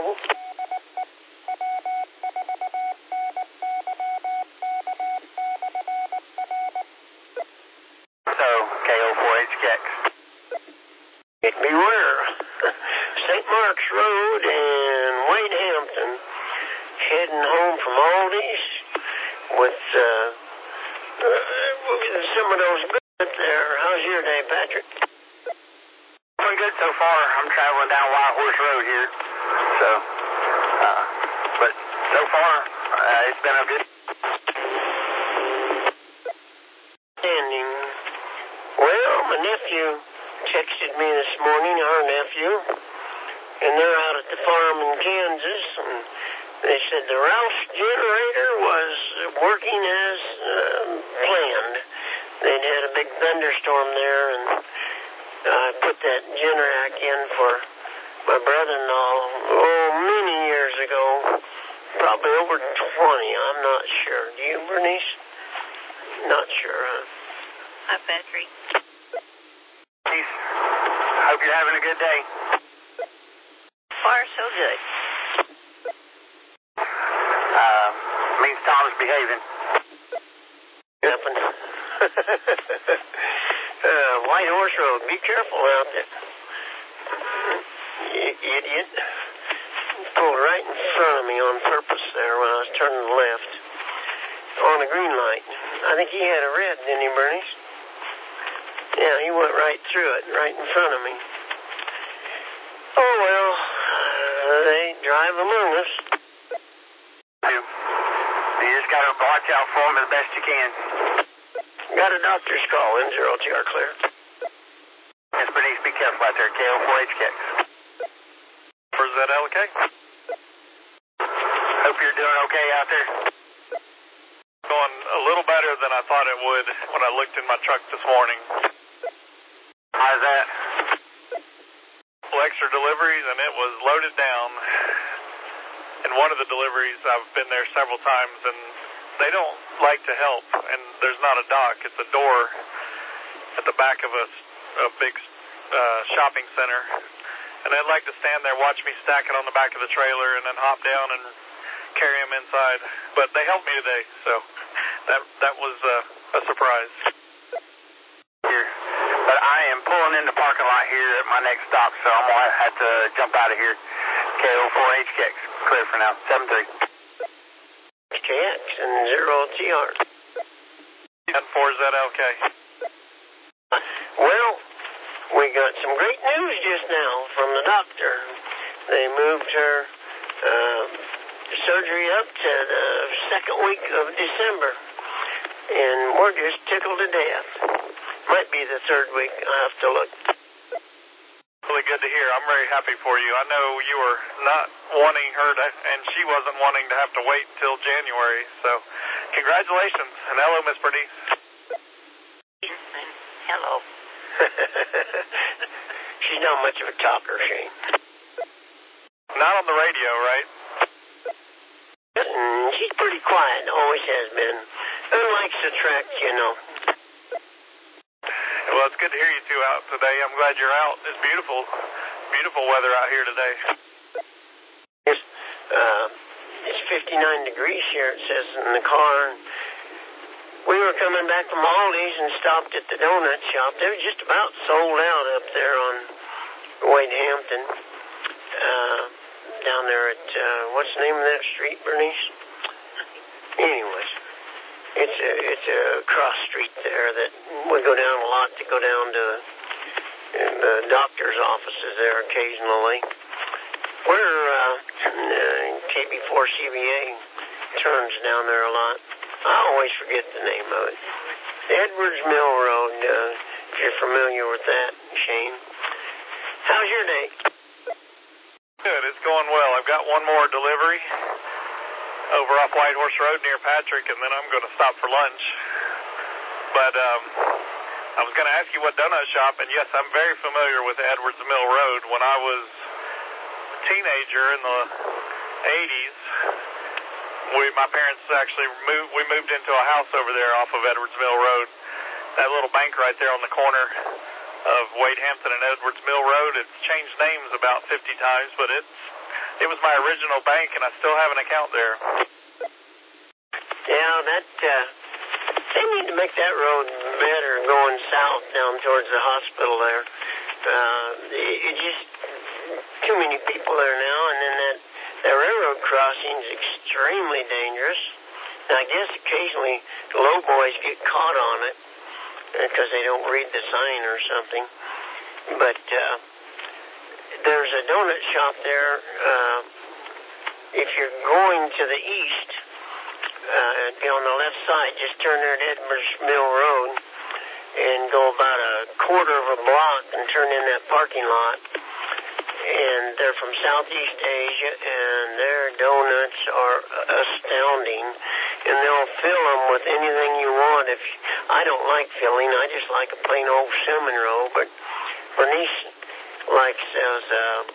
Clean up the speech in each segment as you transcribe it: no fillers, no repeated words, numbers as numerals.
Hello? So, KO4HKX. It beware. St. Mark's Road and Wade Hampton heading home from Aldi's with some of those goods up there. How's your day, Patrick? Pretty good so far. I'm traveling down White Horse Road here. So, but so far, it's been a good... Standing. Well, my nephew texted me this morning, our nephew, and they're out at the farm in Kansas, and they said the Rouse generator was working as planned. They'd had a big thunderstorm there, and I put that Generac in for my brother-in-law, many years ago, probably over 20, I'm not sure. Do you, Bernice? Not sure, huh? Hi, Patrick. Peace. Hope you're having a good day. Far so good. Means Tom's behaving. Happened. White Horse Road. Be careful out there. You idiot. Pulled right in front of me on purpose there when I was turning left. On a green light. I think he had a red, didn't he, Bernice? Yeah, he went right through it, right in front of me. Oh, well, they drive among us. You just got to watch out for them as best you can. Got a doctor's call in 0TR clear. Miss Bernice, be careful out there. KO4HKX. For ZLK? Hope you're doing okay out there. Going a little better than I thought it would when I looked in my truck this morning. How's that? Extra deliveries, and it was loaded down. And one of the deliveries, I've been there several times, and they don't like to help. And there's not a dock. It's a door at the back of a big shopping center. And they'd like to stand there, watch me stack it on the back of the trailer, and then hop down and carry them inside. But they helped me today, so that was a surprise. Here. But I am pulling in the parking lot here at my next stop, so I'm going to have to jump out of here. KO4HKX. Clear for now. 7-3. HKX and 0TR. And 4ZLK. Well, we got some great news just now from the doctor. They moved her surgery up to the second week of December. And we're just tickled to death. Might be the third week. I'll have to look. Really good to hear. I'm very happy for you. I know you were not wanting her to, and she wasn't wanting to have to wait till January. So, congratulations. And hello, Miss Bernice. Hello. She's not much of a talker, Shane. Not on the radio, right? She's pretty quiet, always has been. Unlikes the track, you know. Well, it's good to hear you two out today. I'm glad you're out. It's beautiful. Beautiful weather out here today. Yes, it's 59 degrees here, it says in the car. We were coming back from Aldi's and stopped at the donut shop. They were just about sold out up there on Wade Hampton. Down there at, what's the name of that street, Bernice? Anyways, it's a cross street there that we go down a lot to go down to the doctor's offices there occasionally. We're KB4CBA turns down there a lot. I always forget the name of it. Edwards Mill Road, if you're familiar with that, Shane. How's your day? Good. It's going well. I've got one more delivery over off White Horse Road near Patrick, and then I'm going to stop for lunch. But I was going to ask you what donut shop, and yes, I'm very familiar with Edwards Mill Road. When I was a teenager in the 80s, my parents actually moved into a house over there off of Edwards Mill Road. That little bank right there on the corner of Wade Hampton and Edwards Mill Road. It's changed names about 50 times, but it's It was my original bank, and I still have an account there. Yeah, they need to make that road better going south down towards the hospital there. It's just too many people there now, and then that railroad crossing is extremely dangerous. And I guess occasionally the low boys get caught on it because they don't read the sign or something. But there's a donut shop there. If you're going to the east, be on the left side, just turn there at Edwards Mill Road and go about a quarter of a block and turn in that parking lot. And they're from Southeast Asia, and their donuts are astounding. And they'll fill them with anything you want. I don't like filling, I just like a plain old cinnamon roll. But Bernice likes those,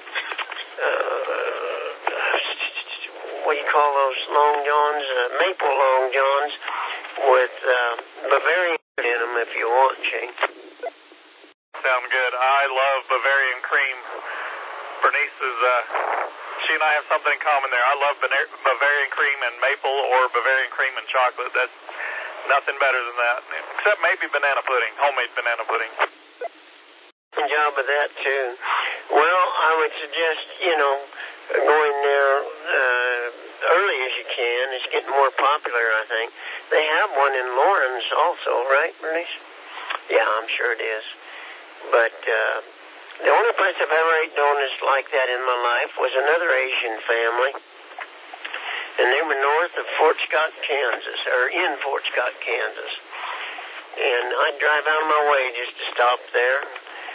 what do you call those long johns? Maple long johns with Bavarian in them if you want, Shane. Sound good. I love Bavarian cream. Bernice is, she and I have something in common there. I love Bavarian cream and maple or Bavarian cream and chocolate. That's nothing better than that. Except maybe banana pudding, homemade banana pudding. Good job of that, too. Well, I would suggest, going there early as you can. It's getting more popular, I think. They have one in Lawrence also, right, Bernice? Yeah, I'm sure it is. But the only place I've ever ate donuts like that in my life was another Asian family. And they were north of Fort Scott, Kansas, or in Fort Scott, Kansas. And I'd drive out of my way just to stop there.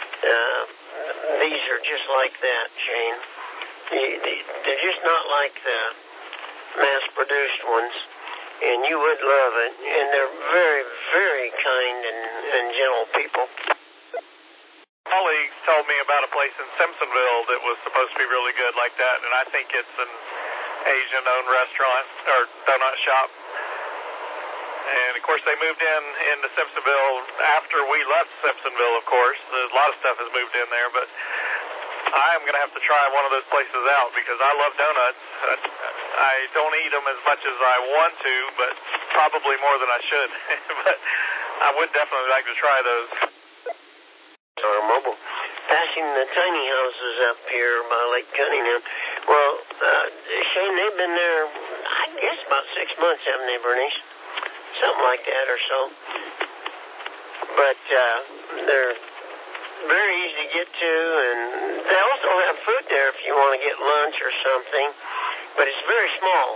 These are just like that, Shane. They're just not like the mass-produced ones. And you would love it. And they're very, very kind and gentle people. Colleagues told me about a place in Simpsonville that was supposed to be really good like that, and I think it's an Asian-owned restaurant or donut shop. And, of course, they moved into Simpsonville after we left Simpsonville, of course. A lot of stuff has moved in there, but I'm going to have to try one of those places out because I love donuts. I don't eat them as much as I want to, but probably more than I should. But I would definitely like to try those. Our mobile, passing the tiny houses up here by Lake Cunningham. Well, Shane, they've been there, I guess, about 6 months, haven't they, Bernice? Something like that or so. But they're very easy to get to, and they also have food there if you want to get lunch or something. But it's very small.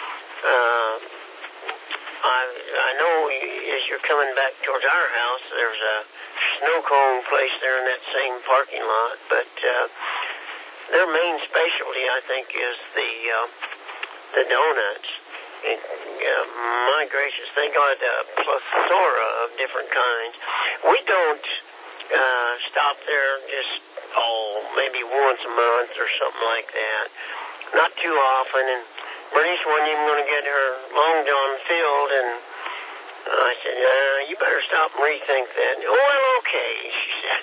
I know as you're coming back towards our house, there's a snow cone place there in that same parking lot, but their main specialty, I think, is the donuts. And, my gracious, they got a plethora of different kinds. We don't stop there just, maybe once a month or something like that. Not too often, and Bernice wasn't even going to get her Long John filled, and I said, you better stop and rethink that. Oh, well, okay, she said.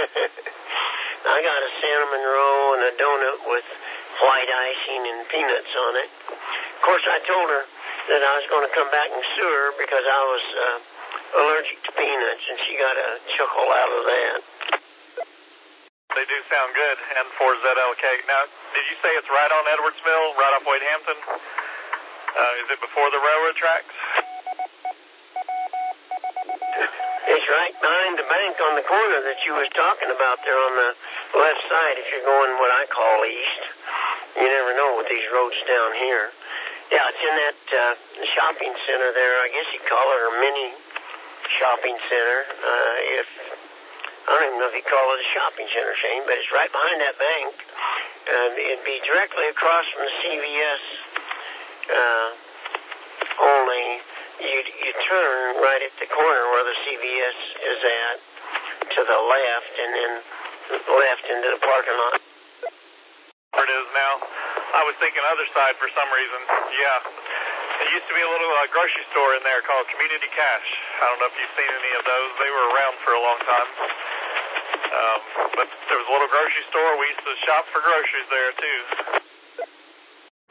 I got a cinnamon roll and a donut with white icing and peanuts on it. Of course, I told her that I was going to come back and sue her because I was allergic to peanuts, and she got a chuckle out of that. They do sound good, and for ZLK. Now, did you say it's right on Edwards Mill, right off Wade Hampton? Is it before the railroad tracks? It's right behind the bank on the corner that you was talking about there on the left side if you're going what I call east. You never know with these roads down here. Yeah, it's in that shopping center there. I guess you call it a mini shopping center. I don't even know if you call it a shopping center, Shane, but it's right behind that bank. It'd be directly across from the CVS, only you turn right at the corner where the CVS is at to the left, and then left into the parking lot. Where it is now. I was thinking other side for some reason. Yeah. There used to be a little grocery store in there called Community Cash. I don't know if you've seen any of those. They were around for a long time. But there was a little grocery store. We used to shop for groceries there, too.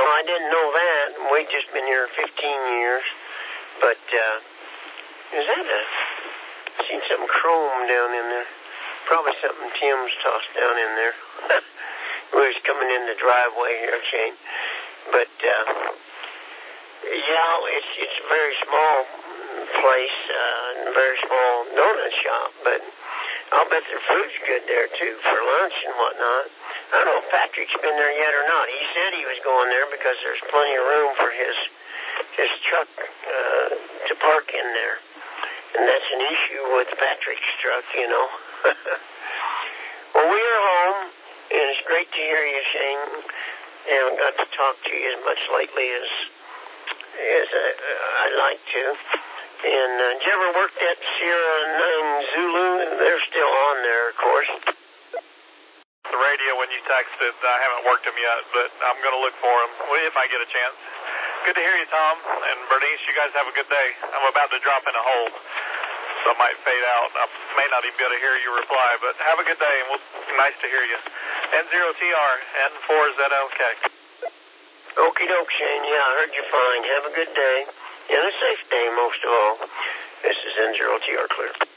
Well, I didn't know that. We've just been here 15 years. But, is that seen something chrome down in there? Probably something Tim's tossed down in there. We was coming in the driveway here, Shane. But, yeah, it's a very small place, a very small donut shop, but I'll bet their food's good there, too, for lunch and whatnot. I don't know if Patrick's been there yet or not. He said he was going there because there's plenty of room for his truck to park in there. And that's an issue with Patrick's truck, you know. Well, we are home, and it's great to hear you, Shane. I haven't got to talk to you as much lately as I'd like to. And did you ever work that Sierra 9 Zulu? They're still on there, of course. The radio when you texted, I haven't worked them yet, but I'm going to look for them if I get a chance. Good to hear you, Tom. And Bernice, you guys have a good day. I'm about to drop in a hole, so I might fade out. I may not even be able to hear your reply, but have a good day, and nice to hear you. N0TR, N4ZLK. Okie doke, Shane. Yeah, I heard you fine. Have a good day. And a safe day, most of all. This is N0TR Clear.